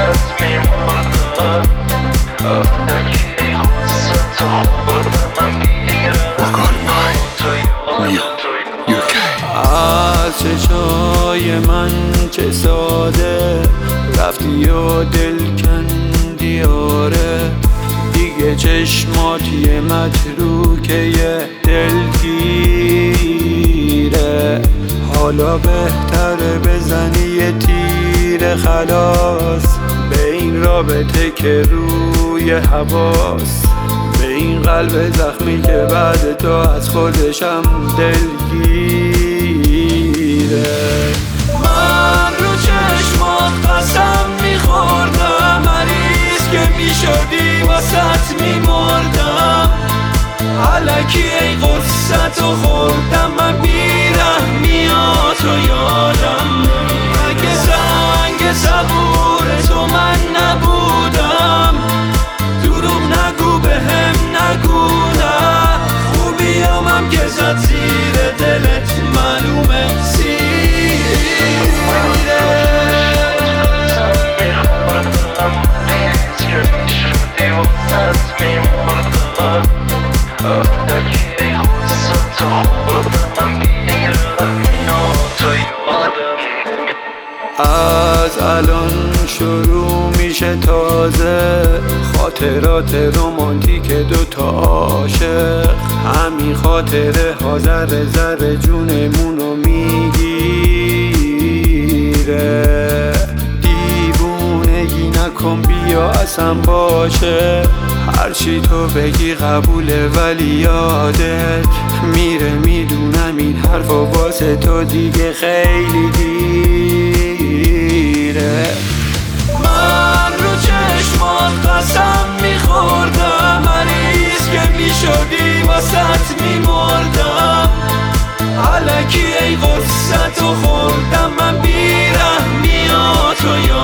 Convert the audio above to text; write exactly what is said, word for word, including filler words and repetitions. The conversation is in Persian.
وسط میمردم علکی ای غصت خوردم میرم از چشای من چه ساده رفتی و دل کندی آره دیگه چشمات یه متروکه یه دلگیره حالا بهتره بزنی یه تیر خلاص به این رابطه که روی حواس به این قلب زخمی که بعد تو از خودشم دلگیره من رو چشمات قسم میخوردم مریض که میشدی واسط میمردم علکی ای غصت رو خوردم من بیرحمیاتو یادم اگه زنگ صبور تو من نبودم دروغ نگو به هم نگو نه خوبیامم که زد زیر دلت معلومه سیره از الان شروع میشه تازه خاطرات رمانتیک دوتا عاشق همین خاطره ها ذره ذره جونمونو میگیره دیوونگی نکن بیا اصلا باشه هرچی تو بگی قبوله ولی یادت میره میدونم این حرفا واسه تو دیگه خیلی دیره من رو چشمات قسم میخوردم مریض که میشدی واسط میمردم علکی ای غصت رو خوردم من بیرحمیاتو